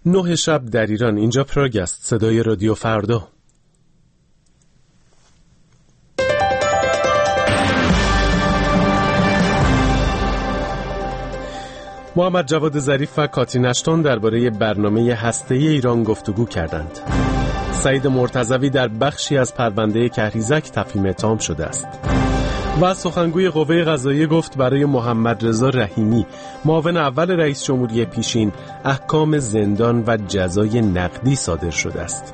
9 شب در ایران. اینجا پراگ است، صدای رادیو فردا. محمد جواد ظریف و کاترین اشتون درباره برنامه هسته‌ای ایران گفتگو کردند. سعید مرتضوی در بخشی از پرونده کهریزک تفهیم اتهام شده است. و سخنگوی قوه قضاییه گفت برای محمد رضا رحیمی، معاون اول رئیس جمهوری پیشین، احکام زندان و جزای نقدی صادر شده است.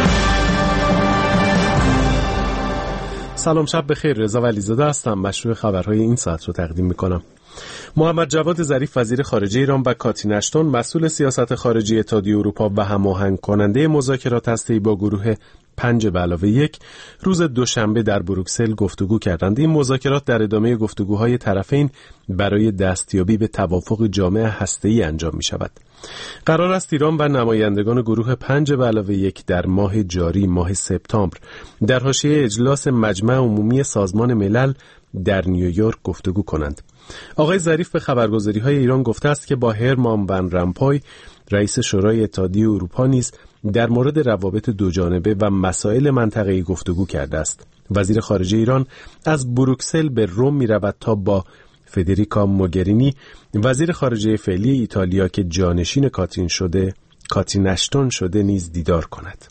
سلام، شب بخیر. رضا ولیزاده هستم. مشروع خبرهای این ساعت رو تقدیم میکنم. محمد جواد ظریف وزیر خارجه ایران و کاترین اشتون مسئول سیاست خارجی اتحادیه اروپا و هماهنگ کننده مذاکرات هسته‌ای با گروه 5+1 روز دوشنبه در بروکسل گفتگو کردند. این مذاکرات در ادامه گفتگوهای طرفین برای دستیابی به توافق جامع هسته‌ای انجام می شود. قرار است ایران و نمایندگان گروه 5+1 در ماه جاری، ماه سپتامبر، در حاشیه اجلاس مجمع عمومی سازمان ملل در نیویورک گفتگو کنند. آقای ظریف به خبرگزاری‌های ایران گفته است که با هرمان ون رامپوی، رئیس شورای اتحادیه اروپا نیز در مورد روابط دوجانبه و مسائل منطقه‌ای گفتگو کرده است. وزیر خارجه ایران از بروکسل به روم می‌رود تا با فدریکا موگرینی، وزیر خارجه فعلی ایتالیا که جانشین کاترین اشتون شده، نیز دیدار کند.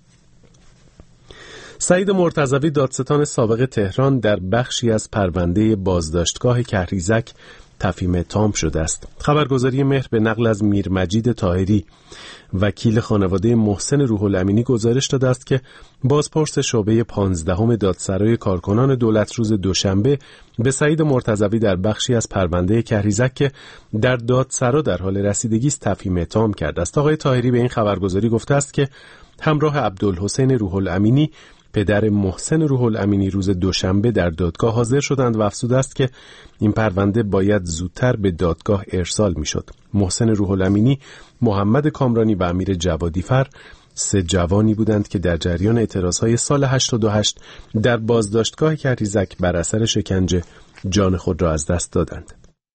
سعید مرتضوی، دادستان سابق تهران، در بخشی از پرونده بازداشتگاه کهریزک تفهیم اتهام شده است. خبرگزاری مهر به نقل از میرمجید طاهری، وکیل خانواده محسن روح الامینی، گزارش داده است که بازپرس شعبه 15 دادسرای کارکنان دولت روز دوشنبه به سعید مرتضوی در بخشی از پرونده کهریزک که در دادسرا در حال رسیدگی است تفهیم اتهام کرده است. آقای طاهری به این خبرگزاری گفته است که همراه عبدالحسین روح الامینی، پدر محسن روح الامینی، روز دوشنبه در دادگاه حاضر شدند و افزوده است که این پرونده باید زودتر به دادگاه ارسال میشد. محسن روح الامینی، محمد کامرانی و امیر جوادیفر 3 جوانی بودند که در جریان اعتراضهای سال 88 در بازداشتگاه کهریزک بر اثر شکنجه جان خود را از دست دادند.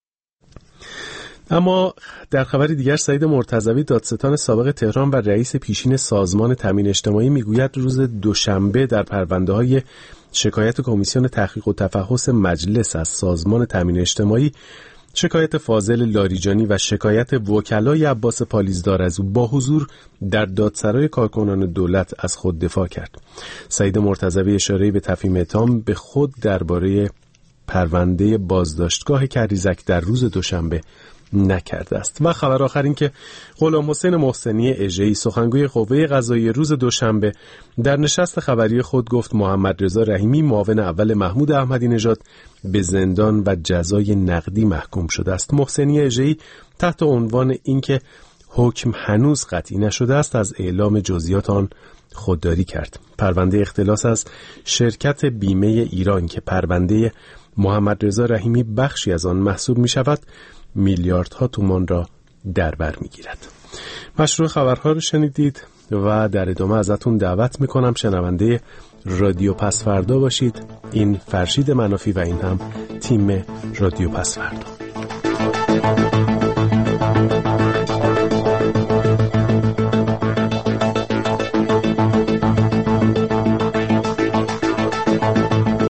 اما در خبر دیگر، سعید مرتضوی، دادستان سابق تهران و رئیس پیشین سازمان تامین اجتماعی، میگوید روز دوشنبه در پرونده‌های شکایت کمیسیون تحقیق و تفحص مجلس از سازمان تامین اجتماعی، شکایت فاضل لاریجانی و شکایت وکلای عباس پالیزدار از او با حضور در دادسرای کارکنان دولت از خود دفاع کرد. سعید مرتضوی اشاره به تفهیم اتهام به خود درباره پرونده بازداشتگاه کهریزک در روز دوشنبه نکرده است. و خبر آخر این که غلام حسین محسنی اژه‌ای، سخنگوی قوه قضاییه، روز دوشنبه در نشست خبری خود گفت محمد رضا رحیمی، معاون اول محمود احمدی نژاد، به زندان و جزای نقدی محکوم شده است. محسنی اژه‌ای تحت عنوان اینکه حکم هنوز قطعی نشده است، از اعلام جزئیات آن خودداری کرد. پرونده اختلاس از شرکت بیمه ایران که پرونده محمد رضا رحیمی بخشی از آن محسوب می شود، میلیاردها تومان را در بر میگیرد. مشروع خبرها رو شنیدید و در ادامه ازتون دعوت میکنم شنونده رادیو پسفردا باشید. این فرشید منافی و این هم تیم رادیو پسفردا.